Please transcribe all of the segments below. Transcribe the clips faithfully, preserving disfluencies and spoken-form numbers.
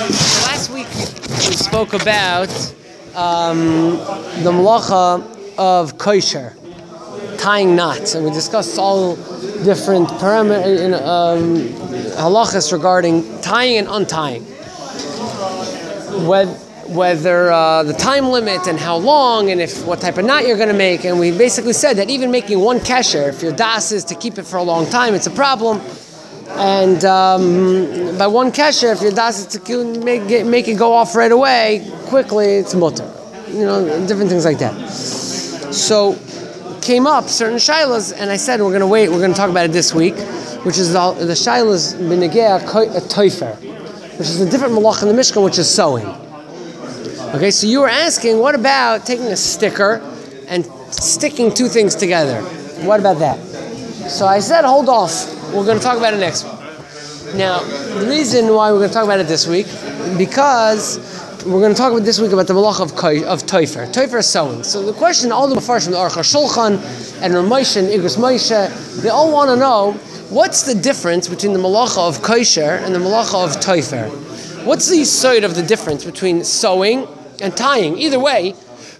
last week we spoke about um, the malacha of kosher, tying knots, and we discussed all different parameters, um, halachas regarding tying and untying. Whether, whether uh, the time limit and how long, and if what type of knot you're going to make, and we basically said that even making one kesher, if your das is to keep it for a long time, it's a problem. And um, by one kesher, if your das is to make it, make it go off right away, quickly, it's mutter. You know, different things like that. So, came up certain shilas, and I said we're going to wait, we're going to talk about it this week, which is the, the shilas b'negea toifer, which is a different malach in the Mishkan, which is sewing. Okay, so you were asking, what about taking a sticker and sticking two things together? What about that? So I said, hold off. We're going to talk about it next week. Now, the reason why we're going to talk about it this week, because we're going to talk about this week about the malach of of toifer. Toifer is sewing. So the question, all the mafarshim, the Aruch HaShulchan and Ramesh and Igros Moshe, they all want to know, what's the difference between the malacha of kosher and the malacha of toifer? What's the side of the difference between sewing and tying? Either way,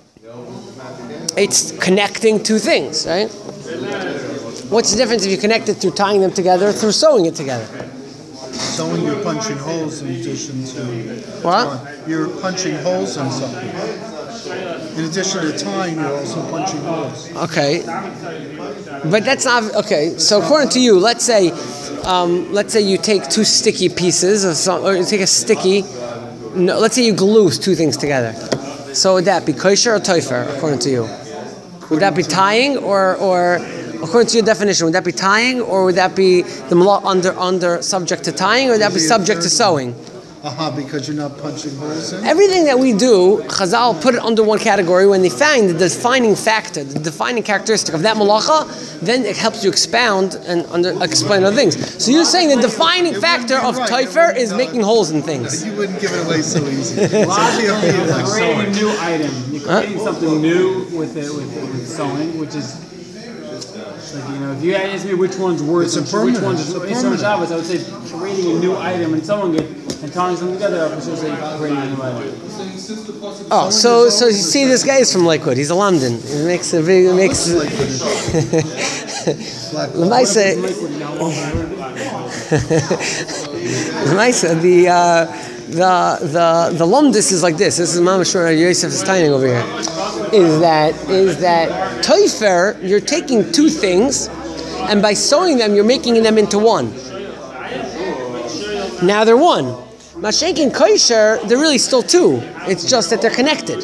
it's connecting two things, right? What's the difference if you connect it through tying them together or through sewing it together? Sewing, you're punching holes in addition to... What? Uh, you're punching holes in something. In addition to tying, you're also punching holes. Okay. But that's not... Okay, so according to you, let's say... Um, let's say you take two sticky pieces, of some, or you take a sticky... No, let's say you glue two things together. So would that be kosher or toifer, according to you? Would that be tying, or... or according to your definition, would that be tying, or would that be the malach under under subject to tying, or would that be subject to sewing? Uh-huh, because you're not punching holes in? Everything that we do, Chazal put it under one category. When they find the defining factor, the defining characteristic of that malacha, then it helps you expound and under, explain other things. So you're saying the defining factor of right. toifer is no, making holes in things. You wouldn't give it away so easy. You're creating a new item. You're creating huh? something new with it, with, with sewing, which is... Like, you know, if you ask me which one's worse, which one's Isra Shabbos, I would say creating a new item and sewing it and tying them together, I would say creating a new item. Oh, so so you see, this guy is from Lakewood. He's a London. He makes a big makes. Lemaisa. Lemaisa. The uh, the the the lumdis is like this. This is Mama Shura Yosef is tying over here. Is that is that toifer? You're taking two things, and by sewing them, you're making them into one. Now they're one. Mashenk and kosher, they're really still two. It's just that they're connected,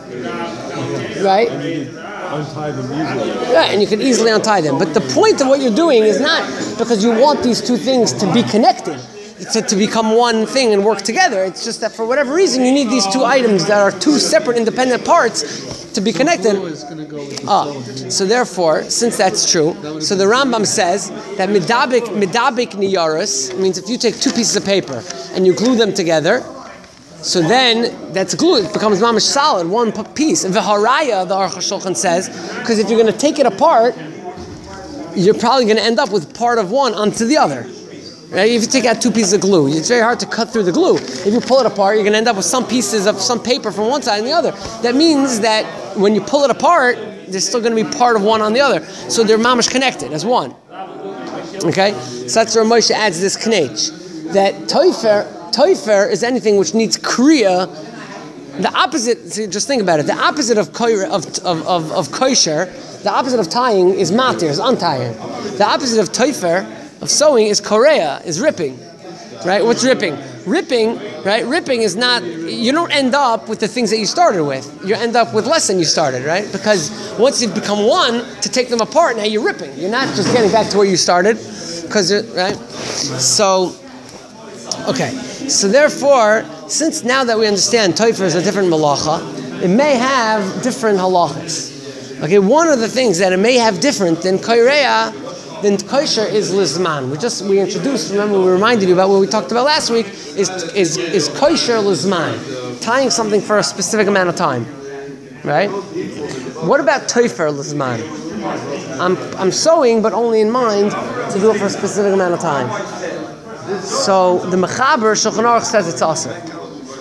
right? Untie them easily. Yeah, and you can easily untie them. But the point of what you're doing is not because you want these two things to be connected. To, to become one thing and work together. It's just that for whatever reason you need these two items that are two separate independent parts to be connected. Ah, so therefore, since that's true, so the Rambam says that midabik midabik niyaris means if you take two pieces of paper and you glue them together, so then that's glue. It becomes mamish solid, one piece. And v'haraya, the Aruch HaShulchan says, because if you're going to take it apart, you're probably going to end up with part of one onto the other. Right? If you take out two pieces of glue, it's very hard to cut through the glue. If you pull it apart, you're going to end up with some pieces of some paper from one side and the other. That means that when you pull it apart, there's still going to be part of one on the other. So they're mamish connected as one. Okay? So that's where Moshe adds this knech. That toifer, toifer is anything which needs kriya. The opposite, see, just think about it. The opposite of koir, of, of, of, of kosher, the opposite of tying is matir, is untying. The opposite of toifer, of sewing, is korea, is ripping, right? What's ripping? Ripping, right? Ripping is not, you don't end up with the things that you started with. You end up with less than you started, right? Because once you've become one, to take them apart, now you're ripping. You're not just getting back to where you started, because, right? So, okay. So therefore, since now that we understand toifer is a different malacha, it may have different halachas. Okay, one of the things that it may have different than korea, then kosher is lizman. We just we introduced. Remember, we reminded you about what we talked about last week. Is is is kosher lizman, tying something for a specific amount of time, right? What about toifer lizman? I'm I'm sewing, but only in mind to do it for a specific amount of time. So the Mechaber Shulchan Aruch says it's also.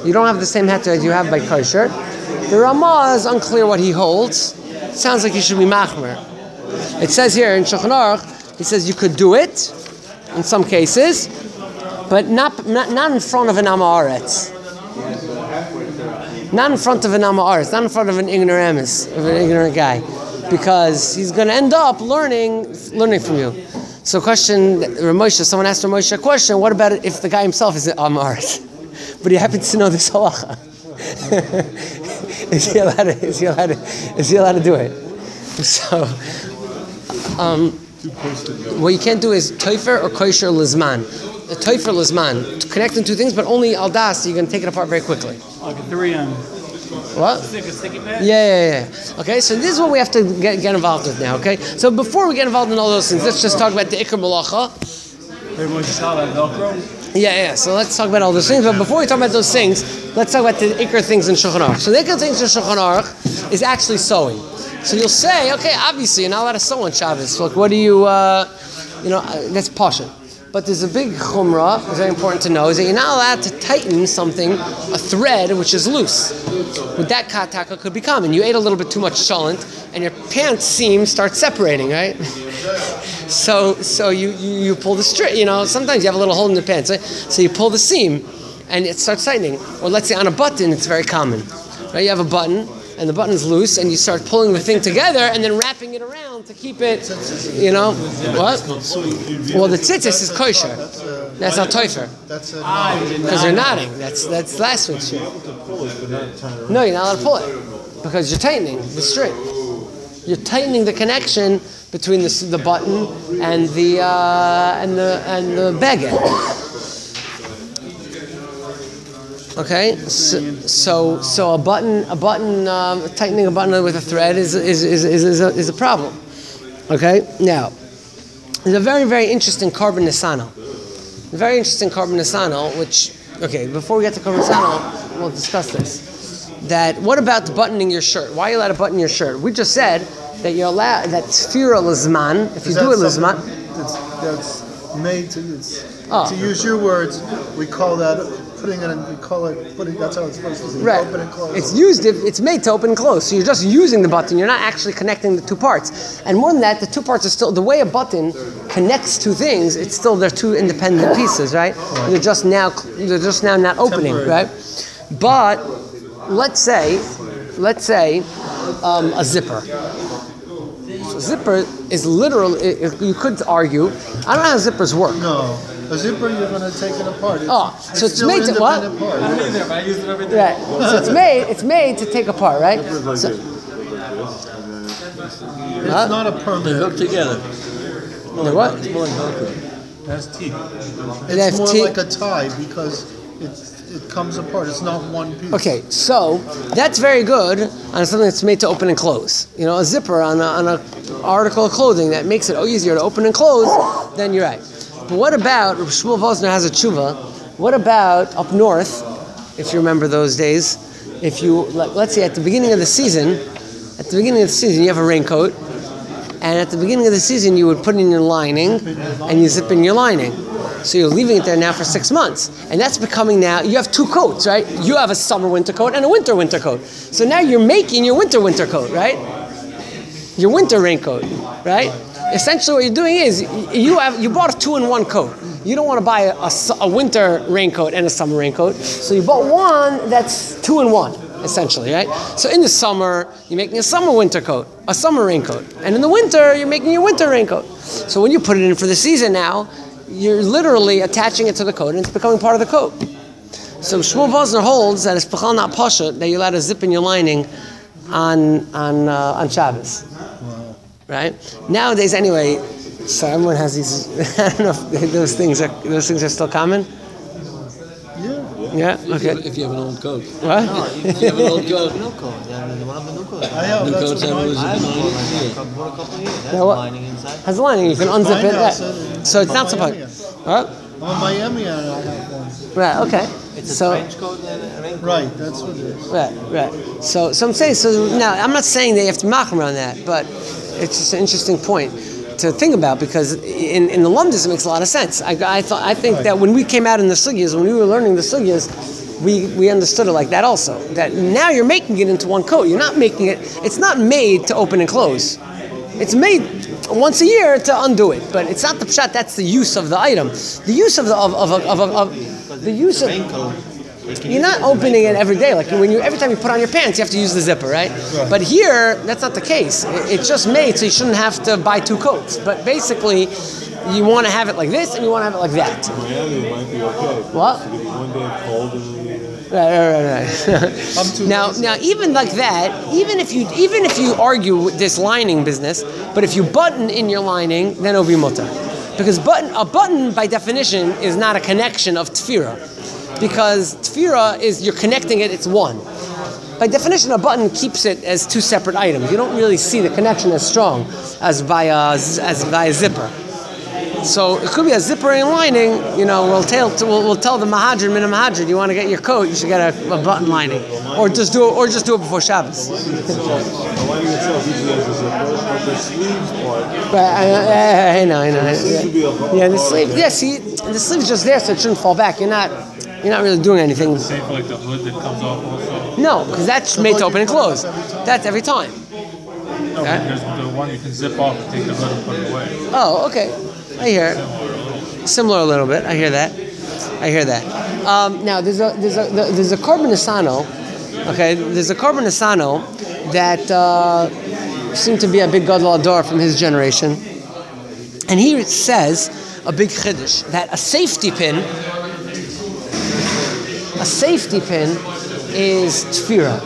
You don't have the same heter as you have by kosher. The Ramah is unclear what he holds. It sounds like he should be machmer. It says here in Shulchan Aruch, he says you could do it in some cases, but not not, not in front of an Amaretz. Not in front of an Amaretz, not in front of an ignoramus, of an ignorant guy, because he's going to end up learning learning from you. So, question, Ramosha, someone asked Ramosha a question. What about if the guy himself is an Amaretz, but he happens to know this halacha? is he allowed to? Is he allowed to? Is he allowed to do it? So. Um, what you can't do is toifer or kosher lizman. A toifer lizman, connecting two things, but only al das. You're going to take it apart very quickly. Like a three M. What? Stick a sticky pad? Yeah, yeah, yeah. Okay, so this is what we have to get, get involved with now. Okay, so before we get involved in all those things, let's just talk about the ikar malacha. Everyone just saw that Velcro. Yeah, yeah. So let's talk about all those things. But before we talk about those things, let's talk about the ikar things in Shulchan Aruch. So the ikar things in Shulchan Aruch is actually sewing. So you'll say, okay, obviously you're not allowed to sew on Shabbos. Look, what do you, uh, you know, uh, that's pasha. But there's a big chumrah, it's very important to know, is that you're not allowed to tighten something, a thread which is loose. With that kataka could be common. You ate a little bit too much cholent, and your pants seam starts separating, right? so so you, you, you pull the string, you know, sometimes you have a little hole in the pants, right? So you pull the seam, and it starts tightening. Or let's say on a button, it's very common. Right? You have a button, and the button's loose, and you start pulling the thing together and then wrapping it around to keep it, you know, what? Well, the tzitzis is kosher. That's not toifer. That's because they're nodding. That's that's last week's shit. No, you're not allowed to pull it because you're tightening the string. You're tightening the connection between the the button and the uh, and the and the baguette. Okay, so, so so a button a button um, tightening a button with a thread is is is is, is, a, is a problem. Okay, now there's a very very interesting carbon nisano, a very interesting carbon nisano. Which okay, before we get to carbon nisano, we'll discuss this. That what about buttoning your shirt? Why are you allowed to button your shirt? We just said that you're allowed that tefira lizman. If you do it lizman, that's, that's made to it's, oh. to use your words. We call that. Putting it in, we call it, putting, that's how it's supposed to be, right. Open and close. It's used, it's made to open and close, so you're just using the button, you're not actually connecting the two parts. And more than that, the two parts are still, the way a button connects two things, it's still, they're two independent pieces, right? right. They're just now, they're just now not opening, Temporary. right? But, let's say, let's say, um, a zipper. So zipper is literal, you could argue, I don't know how zippers work. No. A zipper, you're going to take it apart. It's, oh, so it's, it's made to what? Part. I don't either, but I use it every day. Right. So it's made. It's made to take apart, right? So, it's huh? not a permanent. They hook together. They're what? It's more like Velcro. It has teeth. It's more te- like a tie because it it comes apart. It's not one piece. Okay, so that's very good on something that's made to open and close. You know, a zipper on a, on a article of clothing that makes it easier to open and close. Then you're right. But what about, Shmuel Vosner has a tshuva, what about up north, if you remember those days, if you, let's say at the beginning of the season, at the beginning of the season you have a raincoat, and at the beginning of the season you would put in your lining, and you zip in your lining. So you're leaving it there now for six months. And that's becoming now, you have two coats, right? You have a summer winter coat and a winter winter coat. So now you're making your winter winter coat, right? Your winter raincoat, right? Essentially what you're doing is, you have you bought a two-in-one coat. You don't want to buy a, a, a winter raincoat and a summer raincoat. So you bought one that's two-in-one, essentially, right? So in the summer, you're making a summer winter coat, a summer raincoat. And in the winter, you're making your winter raincoat. So when you put it in for the season now, you're literally attaching it to the coat and it's becoming part of the coat. So Shmuel Vosner holds that it's pachal not pasha, that you're allowed to zip in your lining on, on, uh, on Shabbos. Right? Nowadays, anyway, so everyone has these. I don't know if those things are those things are still common. Yeah. Yeah. Okay. If you have an old coat. What? No, if you have an old coat. New coat. Yeah, one of the new coats. I have. New That's coats what have mine- always I have been one on like it. a couple, for a couple of years. That's Now what? lining inside. Has a lining. You can unzip Mine it. has Right. it. So it's not Miami. supposed. Huh? I'm in Miami and I have one. Right. Okay. It's a So. trench coat and a raincoat. Right, that's what it is. Right. Right. So. So I'm saying. So now I'm not saying they have to mock around that, but it's just an interesting point to think about because in, in the lumdis it makes a lot of sense. I, I thought I think Right. that when we came out in the sugyas, when we were learning the sugyas, we, we understood it like that also. That now you're making it into one coat. You're not making it, it's not made to open and close. It's made once a year to undo it, but it's not the pshat, that's the use of the item. The use of the, of, of, of, of, of the use of, you're not opening it every day. Like when you, every time you put on your pants, you have to use the zipper, right? right. But here, that's not the case. It, it's just made so you shouldn't have to buy two coats. But basically, you want to have it like this and you want to have it like that. Miami might be okay. What? One day cold and then Right, right, right, right. now, now, even like that, even if you, even if you argue with this lining business, but if you button in your lining, then it'll be mutar, because button, a button by definition is not a connection of tefirah, because tefirah is you're connecting it, it's one. By definition, a button keeps it as two separate items. You don't really see the connection as strong as by a, as by a zipper. So it could be a zipper and lining. You know, we'll tell we'll, we'll tell the mahadrin min mahadrin, you want to get your coat, you should get a, a button lining, or just do it, or just do it before Shabbos. the lining itself usually has a zipper, but the sleeves part. But I, I, I know, I know. Should be a button. Yeah, the sleeve. Yeah, see, the sleeve's just there, so it shouldn't fall back. You're not, you're not really doing anything. Same for like the hood that comes off also. No, because that's made to open and close. That's every time. No, Okay. there's the one you can zip off and take the hood and put it away. Oh, okay. I hear it. Similar a little bit. I hear that. I hear that. Um, now there's a there's a there's a Korban Asano. Okay, there's a Korban Asano that uh, seemed to be a big gadol ador from his generation, and he says a big chiddush that a safety pin, a safety pin, is tefirah.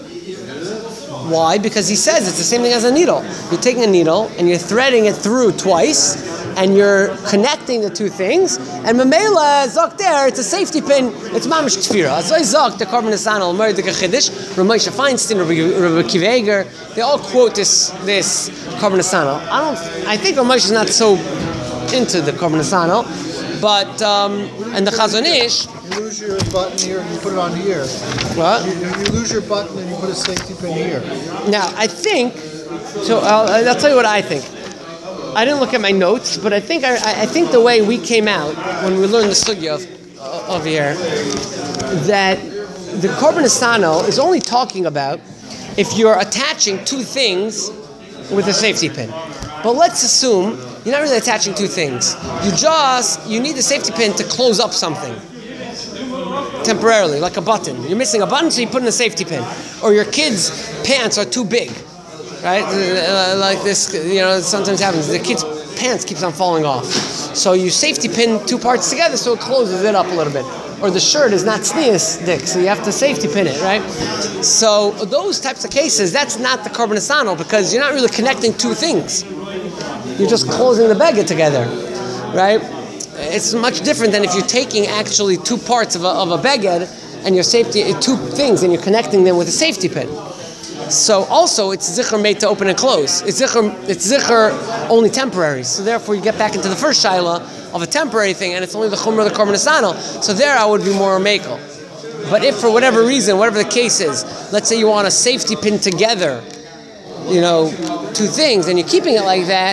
Why? Because he says it's the same thing as a needle. You're taking a needle and you're threading it through twice, and you're connecting the two things. And Mamela Zok there, it's a safety pin. It's mamish tefirah. So Zok the Korban Asano, Mordechai Chiddush, Ramosha Feinstein, Rabbi Kiva Eger, they all quote this this Korban Asano. I don't. I think Ramosha is not so into the Korban Asano, but um, and the Chazon Ish. You lose your button here and you put it on here. What? You, you lose your button and you put a safety pin here. Now, I think, so I'll, I'll tell you what I think. I didn't look at my notes, but I think I, I think the way we came out when we learned the sugya of, of here, that the Korban Asano is only talking about if you're attaching two things with a safety pin. But let's assume you're not really attaching two things. You just, you need the safety pin to close up something. Temporarily, like a button. You're missing a button, so you put in a safety pin. Or your kids' pants are too big, right? Uh, like this, you know, sometimes happens. The kid's pants keeps on falling off. So you safety pin two parts together so it closes it up a little bit. Or the shirt is not sneeze dick, so you have to safety pin it, right? So those types of cases, that's not the Korban Asano, because you're not really connecting two things. You're just closing the beged together, right? It's much different than if you're taking actually two parts of a, of a beged and you're safety two things and you're connecting them with a safety pin. So also it's zichur made to open and close. It's zichur, it's zichur only temporary. So therefore you get back into the first shaila of a temporary thing, and it's only the chumrah of the Korban Asano. So there I would be more mekel. But if for whatever reason, whatever the case is, let's say you want a safety pin together, you know, two things, and you're keeping it like that,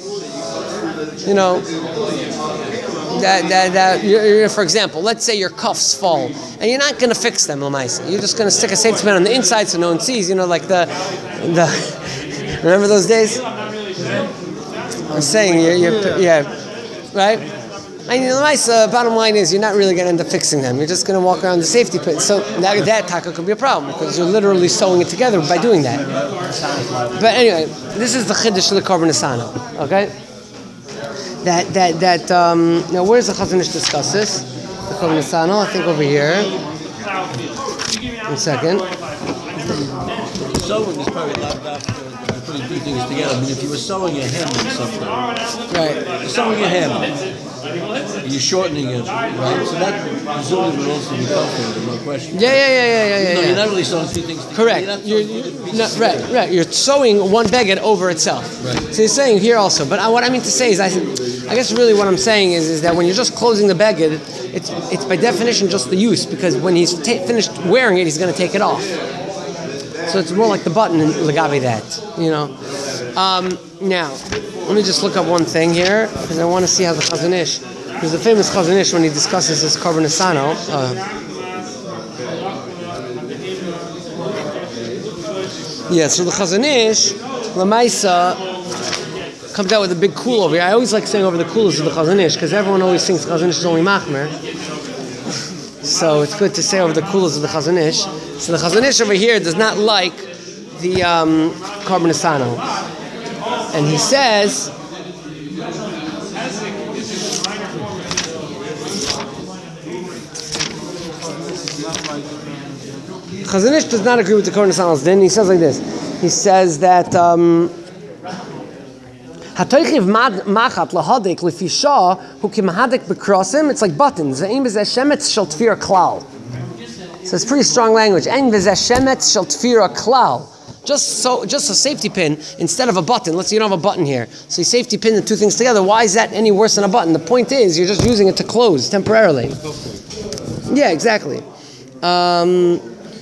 you know, that, that, that you're, you're, for example, let's say your cuffs fall, and you're not going to fix them, Lamaisa. You're just going to stick a safety pin on the inside so no one sees, you know, like the, the remember those days? I'm saying, you're, you're yeah, right? I mean, Lamaisa, bottom line is you're not really going to end up fixing them. You're just going to walk around the safety pin. So that, that taka could be a problem, because you're literally sewing it together by doing that. But anyway, this is the chiddush of the Korban Asano, okay? That, that, that, um, now where's the Chazon Ish discuss this? The Korban Asano, I think over here. One second. Sewing is probably not about uh, putting two things together. I mean, if you were sewing a hem or something, Right. you're sewing a hem, and you're shortening it, right? So that presumably would also be comfortable, no question. Yeah, yeah, yeah, yeah, yeah, yeah. No, yeah. you're not really sewing two things together. Correct. You're not You're, sewing two you're, pieces no, right, together. right. You're sewing one beged over itself. Right. So you're saying here also, but I, what I mean to say is, I, I guess really what I'm saying is, is that when you're just closing the beged, it's it's by definition just the use, because when he's ta- finished wearing it, he's going to take it off. So it's more like the button in Lagabi that, you know. Um, now, let me just look up one thing here, because I want to see how the Chazon Ish, because the famous Chazon Ish, when he discusses this Korban Asano, uh, Yeah, so the Chazon Ish, Lamaisa, comes out with a big kul over here. I always like saying over the kulas of the Chazon Ish because everyone always thinks Chazon Ish is only machmer. So it's good to say over the kulas of the Chazon Ish. So the Chazon Ish over here does not like the um, Korban Asano. And he says, Chazon Ish does not agree with the Korban Asano's din. He says like this. He says that um, Hatoichiv machat lahadek lefisha who kimahadek bekrosim. It's like buttons. Zaim v'zeshemetz shel tfira klal. So it's pretty strong language. And v'zeshemetz shel tfira klal. Just so, just a safety pin instead of a button. Let's say you don't have a button here. So you safety pin the two things together. Why is that any worse than a button? The point is you're just using it to close temporarily. Yeah, exactly. Um,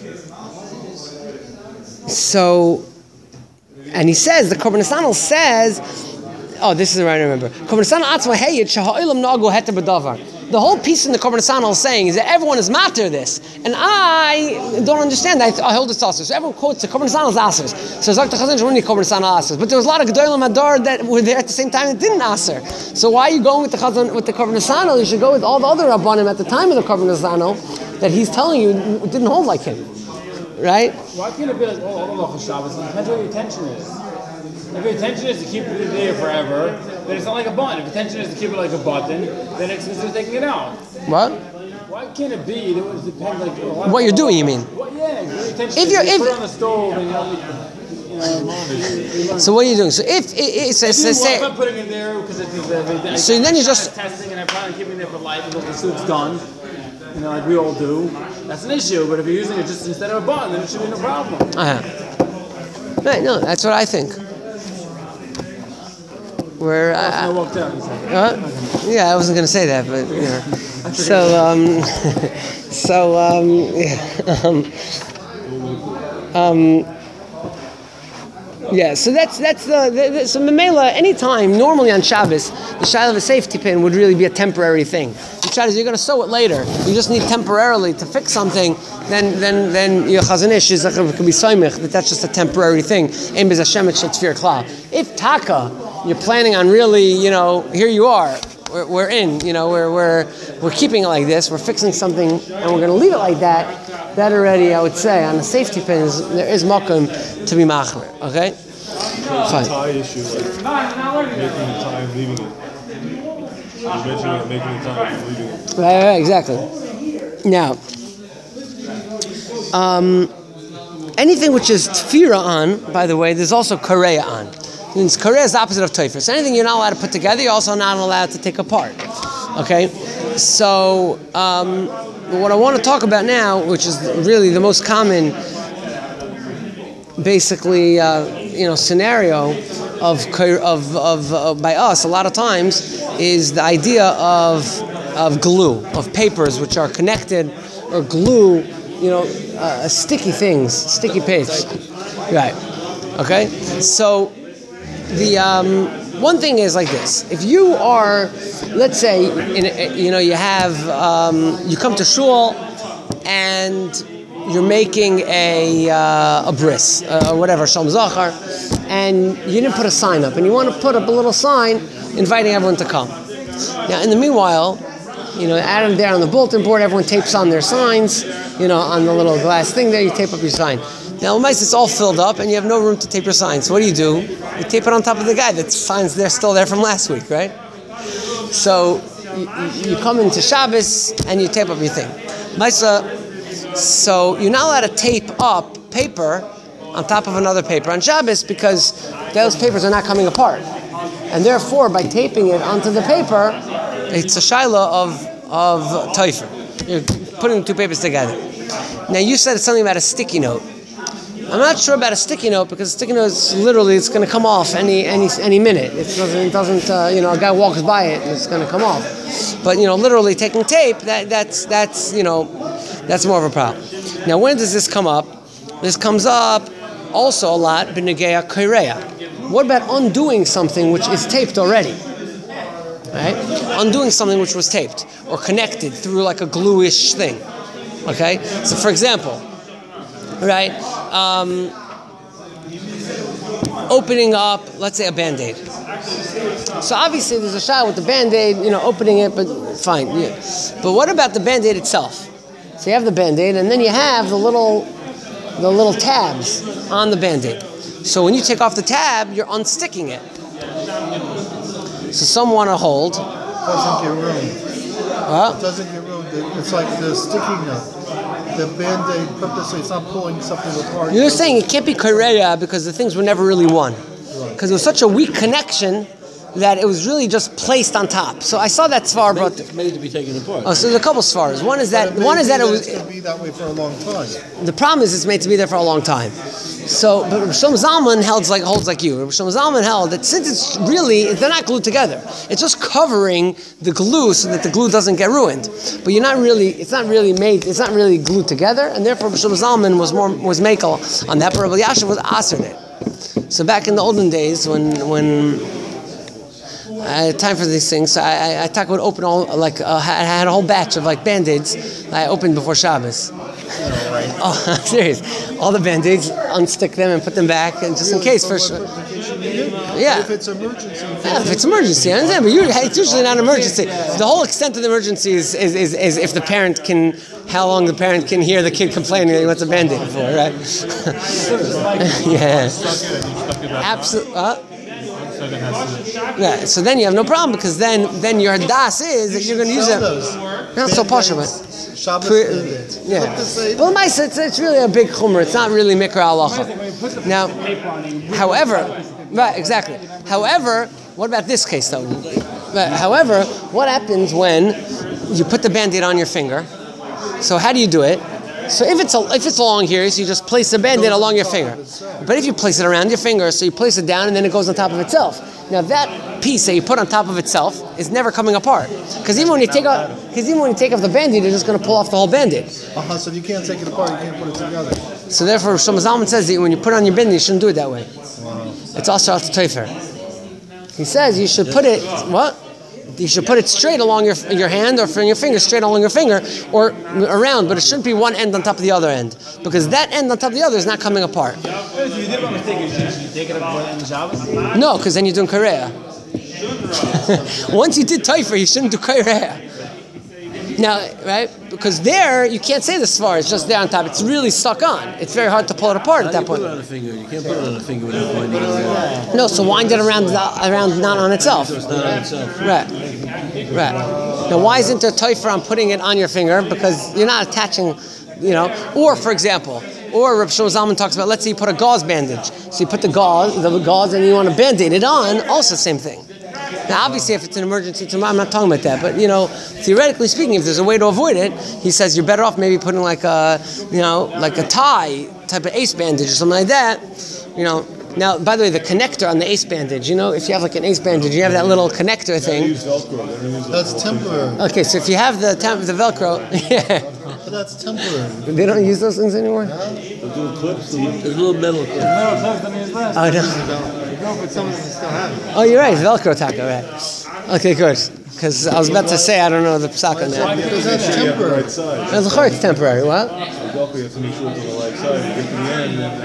so, and he says the Korban Asano says. Oh, this is the right I remember. The whole piece in the Korban Asano is saying is that everyone is matter this, and I don't understand. I, I hold it's aser. So everyone quotes the Korban Asano as aser. So Zak the Chazon Ish Korban Asano aser, but there was a lot of Gedolim Adar that were there at the same time that didn't aser. So why are you going with the Chazon with the Korban Asano? You should go with all the other Rabbanim at the time of the Korban Asano that he's telling you didn't hold like him, right? Why can't it be like all oh, oh, Shabbos? It depends what your intention is. If your intention is to keep it there forever, then it's not like a button. If your intention is to keep it like a button, then it's just taking it out. What? Why can't it be? It would depend like a lot what you're doing. You mean? What, yeah, your intention if is you're to if, put it on the stove and you know. You know so what are you doing? So if it, it says if you say, I'm putting it there because it's uh, so then you just testing and I'm probably keeping it there for life until the soup's done. You know, like we all do. That's an issue. But if you're using it just instead of a button, then it should be no problem. Uh-huh. Right, no, that's what I think. Where uh, I walked out. uh, yeah, I wasn't going to say that, but you know. So, um, so, um, yeah, um, um, yeah. So that's that's the, the, the so Memela. Anytime normally on Shabbos, the shaila of a safety pin would really be a temporary thing. The shaila you're going to sew it later. You just need temporarily to fix something. Then, then, then your Chazon Ish is like, it could be soymich, but that's just a temporary thing. If taka, you're planning on really, you know, here you are, we're, we're in, you know, we're we're we're keeping it like this, we're fixing something, and we're going to leave it like that. That already, I would say, on the safety pins, there is makom to be machmer. Okay, fine. Tie issue, like making the time, leaving it. You're mentioning it, making the time, leaving it. Right, right, exactly. Now. Um, anything which is tefira on, by the way, there's also kareya on. It means kareya is the opposite of tefir. So anything you're not allowed to put together, you're also not allowed to take apart. Okay? So, um, what I want to talk about now, which is really the most common, basically, uh, you know, scenario of, of, of uh, by us, a lot of times, is the idea of, of glue, of papers which are connected, or glue, you know, uh, sticky things, sticky paste. Right. Okay? So, the um, one thing is like this. If you are, let's say, in a, you know, you have, um, you come to shul and you're making a uh, a bris, uh, or whatever, Shalom Zachar, and you didn't put a sign up, and you want to put up a little sign inviting everyone to come. Now, in the meanwhile, you know, add them there on the bulletin board, everyone tapes on their signs, you know, on the little glass thing there, you tape up your sign. Now, it's all filled up, and you have no room to tape your sign. So what do you do? You tape it on top of the guy that sign's there, still there from last week, right? So you, you come into Shabbos, and you tape up your thing. So you're not allowed to tape up paper on top of another paper on Shabbos because those papers are not coming apart. And therefore, by taping it onto the paper, it's a shaila of of teifer. You're putting the two papers together. Now you said something about a sticky note. I'm not sure about a sticky note because a sticky note is literally it's going to come off any any any minute. It doesn't it doesn't uh, you know a guy walks by it and it's going to come off. But you know literally taking tape that that's that's you know that's more of a problem. Now when does this come up? This comes up also a lot b'negeya koreya. What about undoing something which is taped already? Right? Undoing something which was taped or connected through like a glue-ish thing. Okay? So for example, right? Um, opening up, let's say, a Band-Aid. So obviously there's a shot with the Band-Aid, you know, opening it, but fine. Yeah. But what about the Band-Aid itself? So you have the Band-Aid, and then you have the little, the little tabs on the Band-Aid. So when you take off the tab, you're unsticking it. So some want to hold. Doesn't get ruined. Well, It doesn't get ruined. It's like the sticking of the Band-Aid purposely. It's not pulling something apart. you're saying it can't be Korea because the things were never really one. Because it was such a weak connection that it was really just placed on top. So I saw that svar brought. It's made to be taken apart. Oh, so there's a couple svars. One is that one is that it was. It's going to be that way for a long time. The problem is it's made to be there for a long time. So, but Rosh Zalman holds like holds like you. Rosh Zalman held that since it's really they're not glued together. It's just covering the glue so that the glue doesn't get ruined. But you're not really. It's not really made. It's not really glued together, and therefore Rosh Zalman was more was makel on that. But Rabbi Yashiv was aser it. So back in the olden days when when. I had time for these things, so I, I, I talk would open all like uh, I had a whole batch of like Band-Aids that I opened before Shabbos. Oh, I'm serious! All the Band-Aids, unstick them and put them back, and just in case for sure. Yeah. If it's emergency. Yeah, if it's emergency, I understand, but you, it's usually not an emergency. The whole extent of the emergency is, is, is, is if the parent can, how long the parent can hear the kid complaining that he wants a Band-Aid for, right? Yeah. Absolutely. Uh, yeah, so then you have no problem because then then your das is that you're going to use it. Not so posh, but Shabbos Pre- did it. yeah. Look the same. Well, my it's, it's really a big chumrah. It's not really mikra halacha. Now, however, right, exactly. However, what about this case though? But, however, what happens when you put the Band-Aid on your finger? So how do you do it? So if it's a, if it's along here, so you just place the Band-Aid along your finger. But if you place it around your finger, so you place it down and then it goes on top of itself. Now that piece that you put on top of itself is never coming apart. Because even when you take off, because even when you take off the Band-Aid, you're just going to pull off the whole Band-Aid. Uh-huh, so you can't take it apart. You can't put it together. So therefore, Shlomo Zalman says that when you put it on your Band-Aid, you shouldn't do it that way. It's also at the Teifer. He says you should put it what? You should put it straight along your your hand or from your finger, straight along your finger, or around, but it shouldn't be one end on top of the other end, because that end on top of the other is not coming apart. If you did one mistake, you should take it up in the Shabbos? No, because then you're doing Korea. Once you did Taifer, you shouldn't do Korea. Now, right? Because there, you can't say the svar, it's just there on top. It's really stuck on. It's very hard to pull it apart How at do that you put point. it on a finger? You can't put it on a finger without winding it around. No, so wind it around, the, around not on itself. So it's not on itself. Right. Right. Now, why isn't there Taifer on putting it on your finger? Because you're not attaching, you know. Or, for example, or Rav Shlomo Zalman talks about, let's say you put a gauze bandage. So you put the gauze, the gauze, and you want to Band-Aid it on, also same thing. Now, obviously, if it's an emergency, I'm not talking about that. But, you know, theoretically speaking, if there's a way to avoid it, he says you're better off maybe putting like a, you know, like a tie type of ace bandage or something like that. You know. Now, by the way, the connector on the ace bandage, you know, if you have like an ace bandage, you have that little connector thing. That's temporary. Okay, so if you have the temp- the Velcro, yeah. But that's temporary. They don't use those things anymore? Little clips, there's little metal clips. No, it's than his last. Oh, no. No, but some of them still have it. Oh, you're right. Velcro taco, right. Okay, good. Because I was about to say, I don't know the psak on that. Because that's temporary. Right side. That's of course temporary. What? Exactly, you have to make sure it's on the right side. You get to the end, and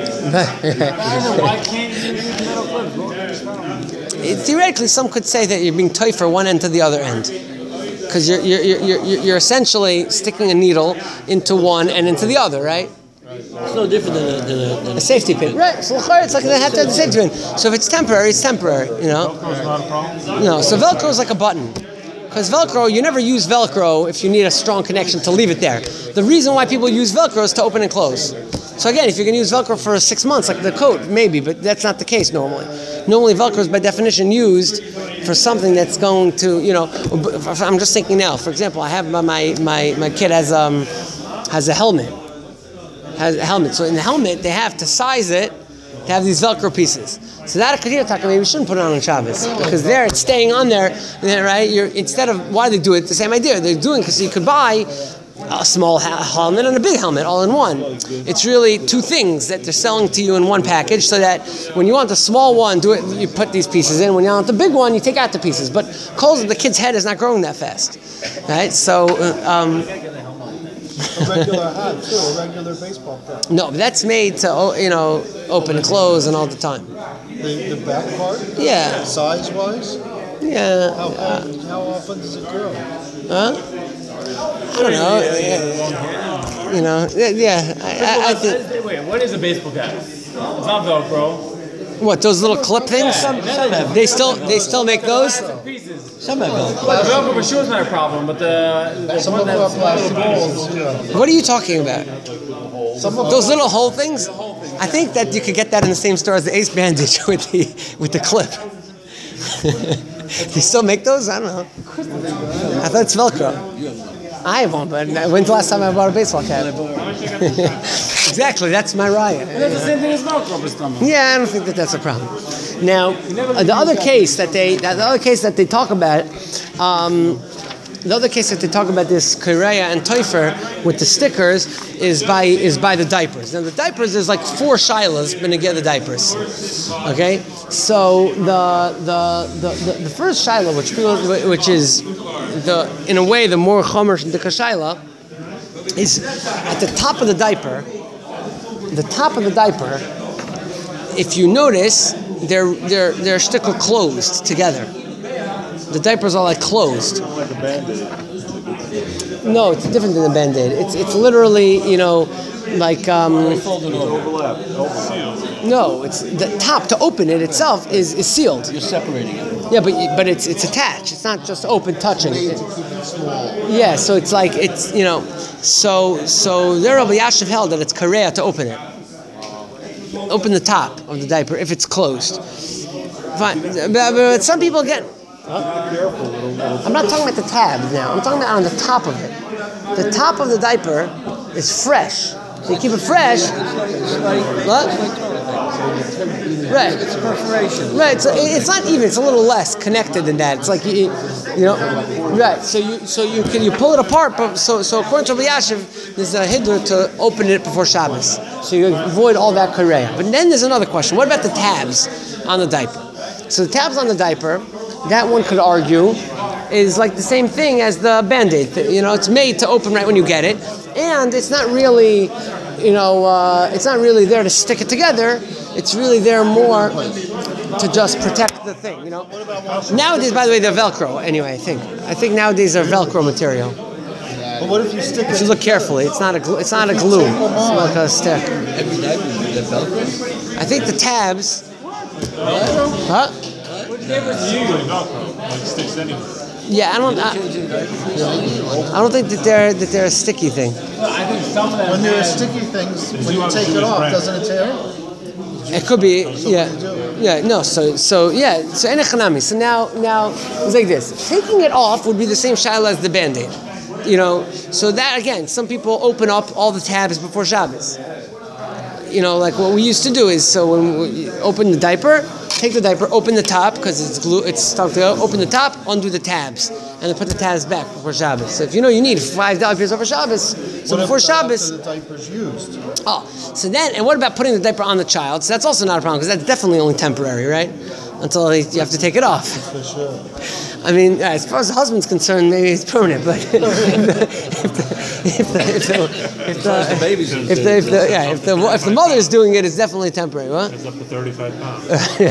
Why can't you use metal clips? What kind of problem? Theoretically, some could say that you're being toy for one end to the other end. Because you're, you're, you're, you're, you're essentially sticking a needle into one and into the other, right? It's no different than a, than a, than A safety pin. Right. So it's like they have to have the safety pin. So if it's temporary, it's temporary, you know? Velcro's not a problem? No, so Velcro is like a button. Because Velcro, you never use Velcro if you need a strong connection to leave it there. The reason why people use Velcro is to open and close. So again, if you're going to use Velcro for six months, like the coat, maybe, but that's not the case normally. Normally, Velcro is by definition used for something that's going to, you know, I'm just thinking now, for example, I have my, my, my, my kid has, um, has a helmet. Has a helmet. So in the helmet, they have to size it to have these Velcro pieces. So that Akadiyah Taka, maybe we shouldn't put it on on Shabbos. Because there, it's staying on there, right? You're, instead of, why do they do it? The same idea. They're doing because you could buy a small ha- helmet and a big helmet all in one. It's really two things that they're selling to you in one package, so that when you want the small one, do it. You put these pieces in. When you want the big one, you take out the pieces. But Cole's, the kid's head is not growing that fast, right? So, uh, um, A regular hat, too. A regular baseball cap. no, but that's made to, you know, open and close and all the time. The, the back part, Yeah, size wise, yeah. how, how often does it grow? Huh? I don't know. Yeah. You know, yeah. yeah. I, I, I think. Wait, what is a baseball cap? It's not Velcro. What, those little clip things? Some, some have, They still they still make those? Pieces. some have Velcro. But Velcro for sure is not a problem, but the, the Some one of them are that's plastic balls, yeah. What are you talking about? Some of Those little hole things? I think that you could get that in the same store as the Ace bandage with the with the clip. Do you still make those? I don't know. I thought it's Velcro. I have one, but when's the last time I bought a baseball cap? Exactly, that's my riot. That's the same thing as Velcro for stomach. Yeah, I don't think that that's a problem. Now, uh, the other case that they, that the other case that they talk about, um, the other case that they talk about this Kireya and Teufer with the stickers is by is by the diapers. Now the diapers is like four shilas beneged the diapers. Okay, so the the the, the, the first shilah, which people, which is the in a way the more chomer the kashaila, is at the top of the diaper. The top of the diaper, if you notice, they're they're they're stickle closed together. The diapers are like closed. Like a Band-Aid. No, it's different than a Band-Aid. It's it's literally, you know, like um, Overlap. no, it's the top to open it itself is, is sealed. You're separating it. Yeah, but you- but it's it's attached. It's not just open touching. Yeah, so it's like it's you know, so so there Rabbi Yashiv held that it's kareya to open it. Open the top of the diaper if it's closed. Fine, but, but some people get. I'm not talking about the tabs now. I'm talking about on the top of it. The top of the diaper is fresh. So you keep it fresh. What? Right. It's perforation. Right. So it- it's not even. It's a little less connected than that. It's like you, you know. Right. So you so you can you pull it apart. But so so according to Rabbi Yashiv, there's a hiddur to open it before Shabbos. So you avoid all that kareya. But then there's another question. What about the tabs on the diaper? So the tabs on the diaper, that one could argue, is like the same thing as the Band-Aid. You know, it's made to open right when you get it, and it's not really, you know, uh, it's not really there to stick it together. It's really there more to just protect the thing. You know. Nowadays, by the way, they're Velcro. Anyway, I think I think nowadays they're Velcro material. But what if you stick You should it? look carefully. It's not a glu- it's not a glue. It's like a stick. Every diaper is Velcro. I think the tabs. Huh? Usually Velcro. Like sticks anyway. Yeah, I don't. I, I don't think that they're that they're a sticky thing. I think some of them When there are have- sticky things, when you you have take to do it is off, brand. doesn't it tear? It could be. Yeah, what do you do? yeah. No. So so yeah. So enechanami. So now now it's like this. Taking it off would be the same shaila as the Band-Aid. You know. So that again, some people open up all the tabs before Shabbos. You know, like what we used to do is so when we open the diaper, take the diaper, open the top because it's glue, it's stuck together. Open the top, undo the tabs, and then put the tabs back before Shabbos. So if you know you need five diapers over Shabbos, so What before if Shabbos. after the diaper's used? Oh, so then, and what about putting the diaper on the child? So that's also not a problem because that's definitely only temporary, right? Until he- you have to take it off. For sure. I mean, as far as the husband's concerned, maybe it's permanent, but if the if the if the if the, the baby's in if the, if the yeah if the if the mother's doing it, it's definitely temporary, huh? It's up to thirty-five pounds.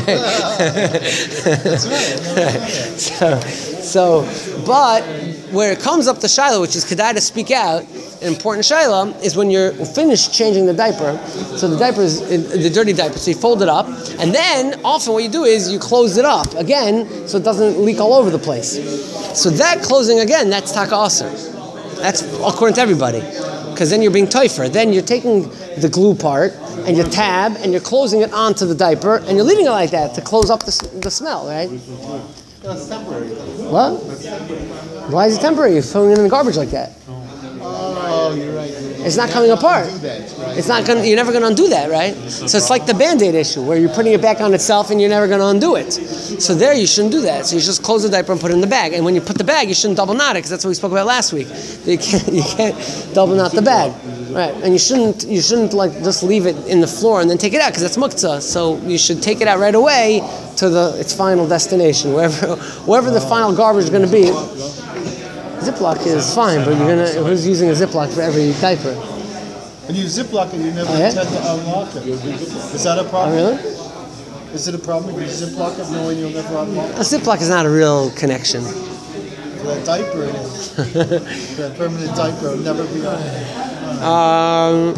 so, so, but where it comes up to Shiloh, which is kedai to speak out, an important Shiloh is when you're finished changing the diaper. So the diaper is the dirty diaper, so you fold it up, and then often what you do is you close it up again, so it doesn't leak all over the place. So that closing again, that's taka aser. That's according to everybody, because then you're being toifer. Then you're taking the glue part and your tab, and you're closing it onto the diaper, and you're leaving it like that to close up the, s- the smell, right? That's temporary. What? Why is it temporary? You're throwing it in the garbage like that. Oh, you're right. It's not coming apart. It's not gonna. You're never gonna undo that, right? So it's like the Band-Aid issue, where you're putting it back on itself and you're never gonna undo it. So there, you shouldn't do that. So you just close the diaper and put it in the bag. And when you put the bag, you shouldn't double knot it because that's what we spoke about last week. You can't. You can't double knot the bag, right? And you shouldn't. You shouldn't like just leave it in the floor and then take it out because that's muktzah. So you should take it out right away to the its final destination, wherever wherever the final garbage is gonna be. Ziploc is fine, but you're gonna. Who's using a Ziploc for every diaper? And you ziplock and you never Oh, yeah? intend to unlock it. Is that a Oh, problem? really? Is it a problem with your Ziploc of knowing you'll never unlock A Ziploc is not a real connection. For that diaper it is. For that permanent diaper, it'll never be on. Um,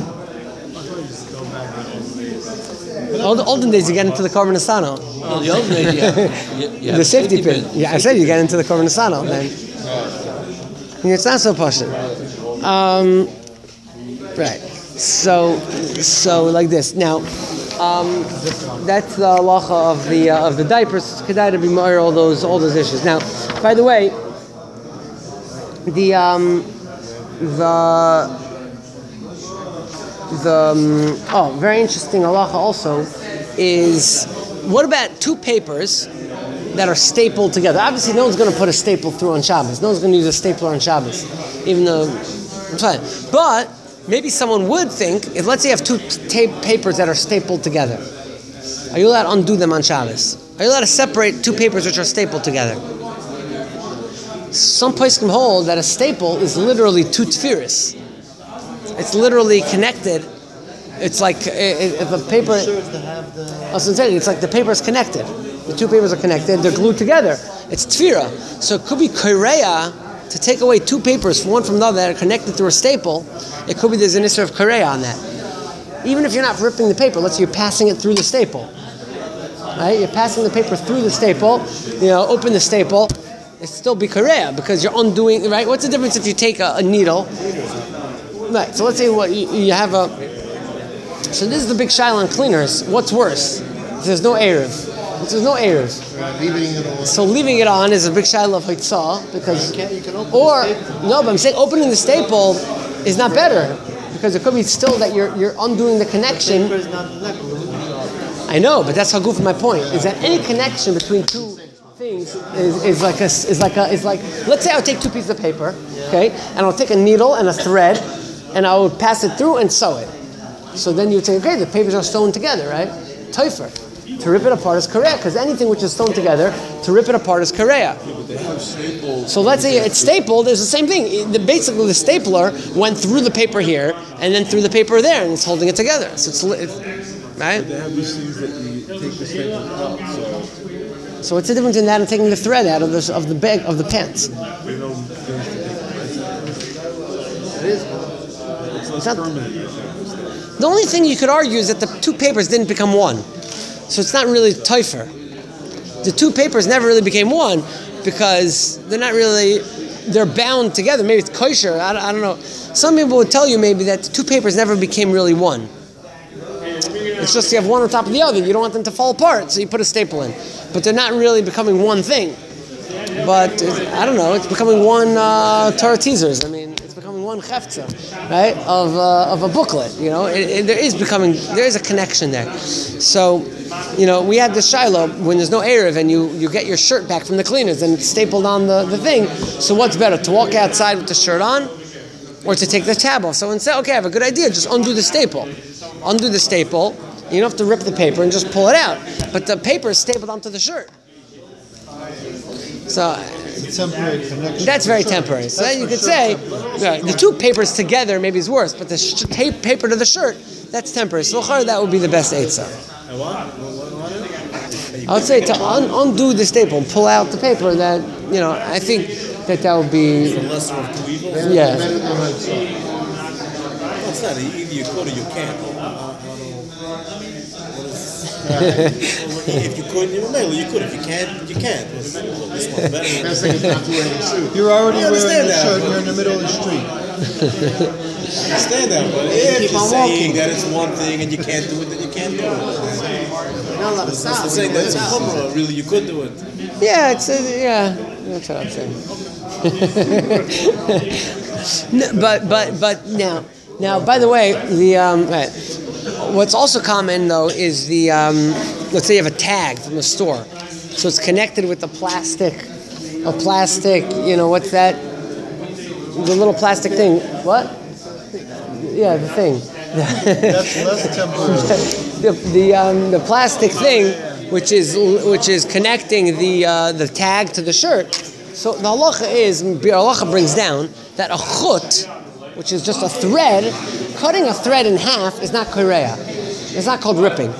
old, olden days, you get into the Korban Asano. Well, the olden days, yeah. You, you have The a safety pin. Yeah, I said you get into the Korban Asano then. It's not so posh. Um, right. So, so like this. Now, um, that's the halacha of the uh, of the diapers. Kedai to be more all those all those issues. Now, by the way, the um, the the um, oh, very interesting halacha also is what about two papers that are stapled together? Obviously, no one's going to put a staple through on Shabbos. No one's going to use a stapler on Shabbos, even though I'm fine. But maybe someone would think, if let's say you have two tape papers that are stapled together, are you allowed to undo them on Shabbos? Are you allowed to separate two papers which are stapled together? Some poskim hold that a staple is literally two tfiris. It's literally connected. It's like if a paper. I was saying, it's like the paper is connected. The two papers are connected. They're glued together. It's tfira. So it could be korea to take away two papers, one from the other, that are connected through a staple. It could be there's an issue of korea on that. Even if you're not ripping the paper, let's say you're passing it through the staple. Right? You're passing the paper through the staple. You know, open the staple. It's still be korea because you're undoing. Right? What's the difference if you take a, a needle? Right. So let's say what you, you have a. So this is the big shaila on cleaners. What's worse? If there's no erev. If there's no erev. Leaving it on. So leaving it on is a big shaila of hitzah because. You can't, you can open Or the staple. no, but I'm saying opening the staple is not better because it could be still that you're you're undoing the connection. Paper is not the neck. I know, but that's how goofy my point is that any connection between two things is, is like a is like a is like let's say I'll take two pieces of paper, okay, and I'll take a needle and a thread, and I would pass it through and sew it. So then you'd say, okay, the papers are sewn together, right? Teifer. To rip it apart is korea, because anything which is sewn together, to rip it apart is korea. So let's say it's stapled, it's the same thing. It- the- Basically, the stapler went through the paper here, and then through the paper there, and it's holding it together. So it's, li- it's right? They have these things that you take the staple out, so So what's the difference in that and taking the thread out of the of the bag of the pants? they don't finish the It is. It's not- less permanent. The only thing you could argue is that the two papers didn't become one. So it's not really teifer. The two papers never really became one because they're not really, they're bound together. Maybe it's kosher, I, I don't know. Some people would tell you maybe that the two papers never became really one. It's just you have one on top of the other. You don't want them to fall apart, so you put a staple in. But they're not really becoming one thing. But it, I don't know, it's becoming one uh, Torah teasers. I mean, it's becoming one chefza, right? Of uh, of a booklet. You know, it, it, there is becoming there is a connection there. So, you know, we had the shiloh when there's no erev and you, you get your shirt back from the cleaners and it's stapled on the, the thing. So what's better, to walk outside with the shirt on, or to take the tab off? Someone said, okay, I have a good idea. Just undo the staple. Undo the staple. You don't have to rip the paper and just pull it out. But the paper is stapled onto the shirt. So Temporary connection. that's very For sure. temporary. So That's then you for could sure say, temporary. yeah, the two papers together maybe is worse, but the sh- tape paper to the shirt, that's temporary. So that would be the best eitzah. I would say to un- undo the staple and pull out the paper. That you know, I think that that would be The lesser of two evils? yeah. It's not either you could or you can't. I don't know. What is- if you could, you know, you could. If you can't, you can't. This this one's better. Best thing is not to wear the suit. You're already I wearing understand the that, shirt. but- You're in the middle of the street. I understand that, but if keep you're on saying walking. that it's one thing and you can't do it, then you can't do it. You're not allowed to It's stop. not saying that it's a chumrah, really, you could do it. Yeah, it's uh, yeah. That's what I'm saying. No, but but but now now by the way, the um, right. What's also common though is the um, let's say you have a tag from the store, so it's connected with the plastic, a plastic. You know what's that? The little plastic thing. What? Yeah, the thing. That's less temporary. the the um, the plastic thing, which is which is connecting the uh, the tag to the shirt. So the halacha is, the halacha brings down that a chut, which is just a thread, cutting a thread in half is not korea. It's not called ripping.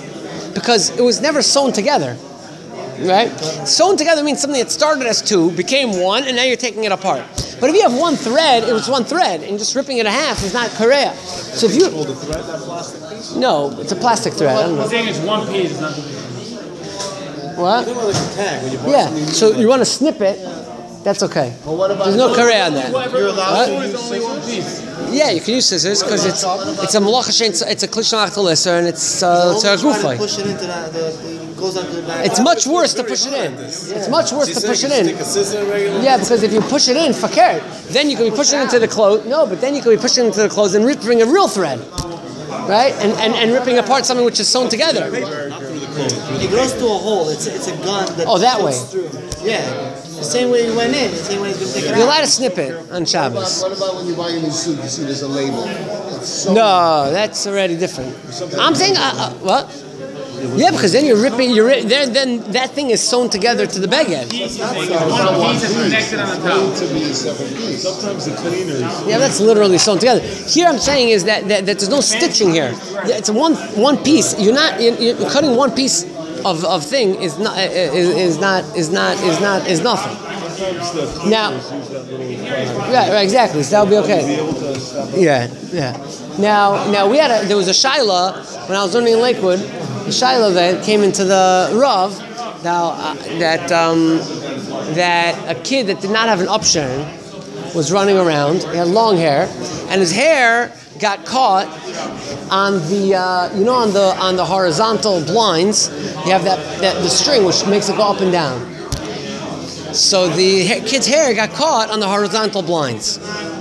because it was never sewn together. Right? Sewn together means something that started as two, became one, and now you're taking it apart. But if you have one thread, it was one thread, and just ripping it in half is not korea. So if you Hold the thread, that plastic piece? no, it's a plastic thread. I don't The know. thing is, one piece is not the big What? Think about like a tag when you buy Yeah. something new, So like- you want to snip it? That's okay. Well, what about There's no korea on that. You're allowed to What? use scissors? Yeah, you can use scissors because it's it's a malacha shein. It's a klishon achtolisser, and it's uh, it's a Don't try to gufay. push it into that. The, it goes under the back. It's much worse to push it in. It's much worse She to said push you it in. stick a scissor in regular. Yeah, because if you push it in, fakir, then you can be pushing into the clothes. No, but then you can be pushing into the clothes and ripping a real thread, right? And, and and ripping apart something which is sewn together. It goes through a hole. It's it's a gun that. Oh, that way. shoots through. Yeah, the same way you went in. The same way he's gonna take it You're out. allowed to snip it on Shabbos. What about when you buy a new suit? You see there's a label. It's so No, that's already different. I'm saying uh, uh, what? Yeah, because then you're ripping. You're ri- then then that thing is sewn together to the beged. one piece is connected on the top. to be a separate piece. Sometimes the cleaners. Yeah, that's literally sewn together. Here, I'm saying is that, that, that there's no stitching here. It's a one one piece. You're not you're, you're cutting one piece of, of thing is not is, is not is not is not is nothing. Now, right, right, exactly. So that would be okay. Yeah, yeah. Now, now we had a there was a shaila when I was learning in Lakewood. The shaila that came into the Rav now uh, that um, that a kid that did not have an upsharing was running around. He had long hair, and his hair got caught on the uh, you know on the on the horizontal blinds. You have that, that the string which makes it go up and down. So the ha- kid's hair got caught on the horizontal blinds.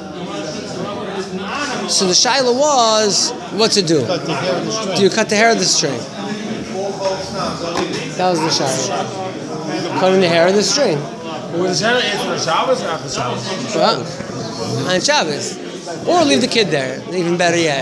So the shaila was what to do. Do you cut the hair of the string? That was the shaila. Cutting the hair of the string. Was the shadow is for Shabbos or after Shabbos? Well, on Shabbos. Or leave the kid there. Even better yet.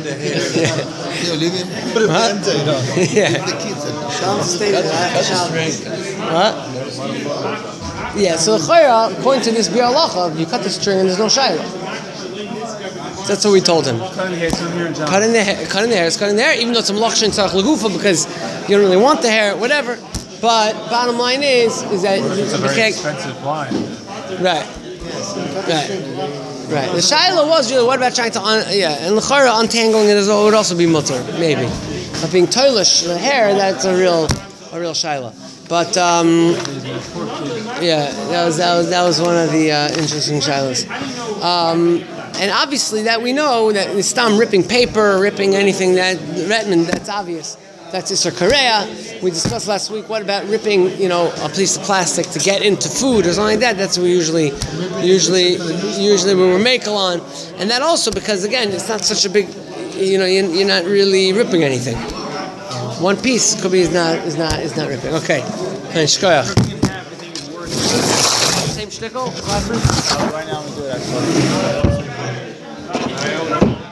Huh? Yeah. Shabbos stated after Shabbos. What? Yeah, so Chayra, according to this Biur Halacha, you cut the string and there's no shaila. That's what we told him. Cutting the hair, cutting here in Shabbos. Cutting the hair, cutting the hair is cutting the hair, even though it's a malachshin tzarach legufa because you don't really want the hair, whatever. But bottom line is, is that It's a you very can't. expensive blind. Right. Right. Right. The shaila was really, what about trying to, un, yeah, and l'chara untangling it as well would also be mutter, maybe. But being toilish, the hair, that's a real, a real shaila. But um, yeah, that was that was that was one of the uh, interesting shailas. Um, and obviously that we know that it's stam ripping paper, ripping anything that Retman, that's obvious. That's Isser Korea. We discussed last week. What about ripping, you know, a piece of plastic to get into food or something like that? That's what we usually, usually, usually when we're makel on, and that also because again, it's not such a big, you know, you're, you're not really ripping anything. One piece could be is not is not is not ripping. Okay, and shkoyach. Same shtickle. Right now we do it actually.